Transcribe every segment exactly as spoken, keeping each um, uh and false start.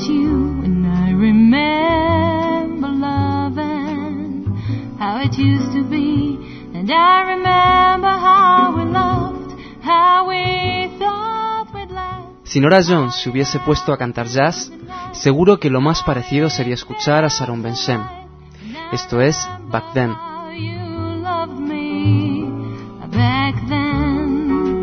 you, and I remember loving how it used to be, and I remember how we loved, how we thought we'd last. Si Norah Jones se hubiese puesto a cantar jazz, seguro que lo más parecido sería escuchar a Sharon Ben-Shem. Esto es Back Then. You loved me back then.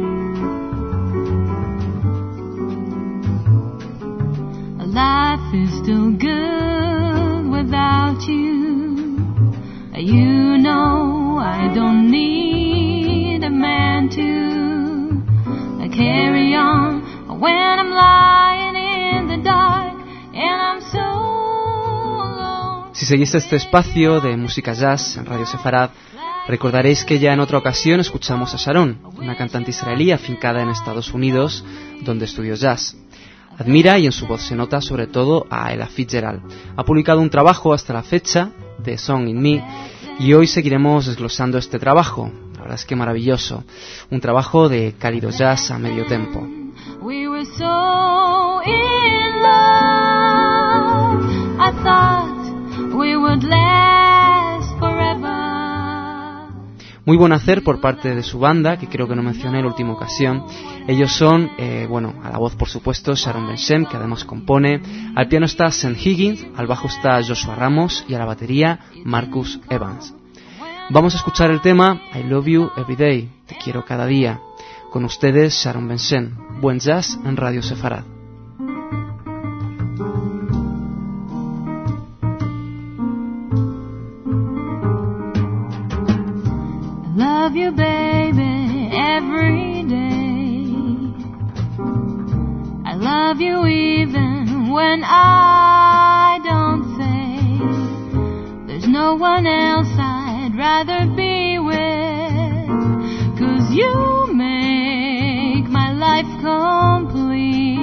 Life is still good without you. You know I don't need a man to carry on when I'm lying in the dark and I'm so alone. Si seguís este espacio de música jazz en Radio Sefarad, recordaréis que ya en otra ocasión escuchamos a Sharon, una cantante israelí afincada en Estados Unidos, donde estudió jazz. Admira y en su voz se nota sobre todo a Ella Fitzgerald. Ha publicado un trabajo hasta la fecha, The Song in Me, y hoy seguiremos desglosando este trabajo. La verdad es que maravilloso. Un trabajo de cálido jazz a medio tempo. We were so in love, I thought we would last forever. Muy buen hacer por parte de su banda, que creo que no mencioné en la última ocasión. Ellos son, eh, bueno, a la voz por supuesto Sharon Ben-Shem, que además compone, al piano está Sam Higgins, al bajo está Joshua Ramos y a la batería Marcus Evans. Vamos a escuchar el tema I Love You Every Day, Te Quiero Cada Día. Con ustedes Sharon Ben-Shem, buen jazz en Radio Sefarad. Love you, baby, every day. I love you even when I don't say. There's no one else I'd rather be with, 'cause you make my life complete.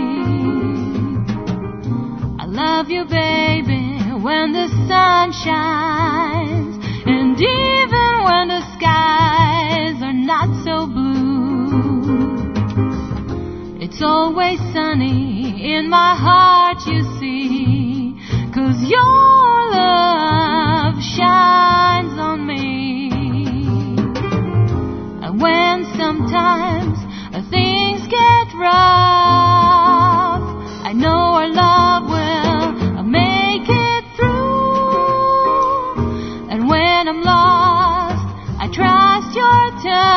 I love you, baby, when the sun shines, and even when the skies are not so blue. It's always sunny in my heart, you see, 'cause your love shines on me. And when sometimes things get rough, I know our love will make it through. And when I'm lost, I trust your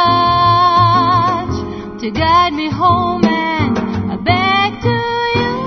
touch to guide me home and back to you.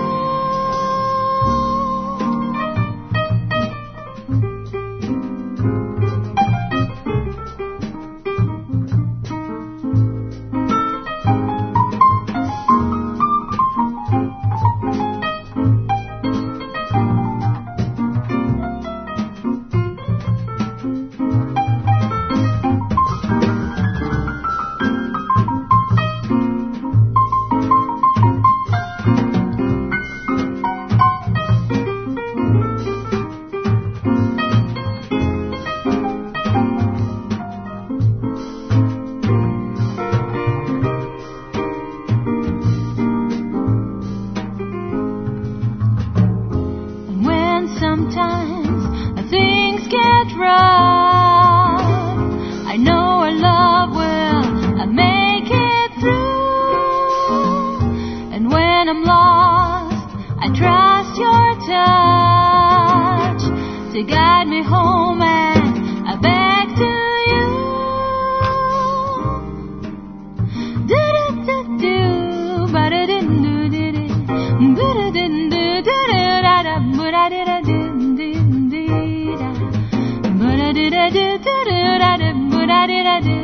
To guide me home and back to you. Do-do-do-do, ba-da-din-do-di-di, ba-da-din-do-do-do-da-da, ba-da-di-da-din-din-di-da, ba-da-di-da-do-do-do-da-da, ba-da-di-da-do.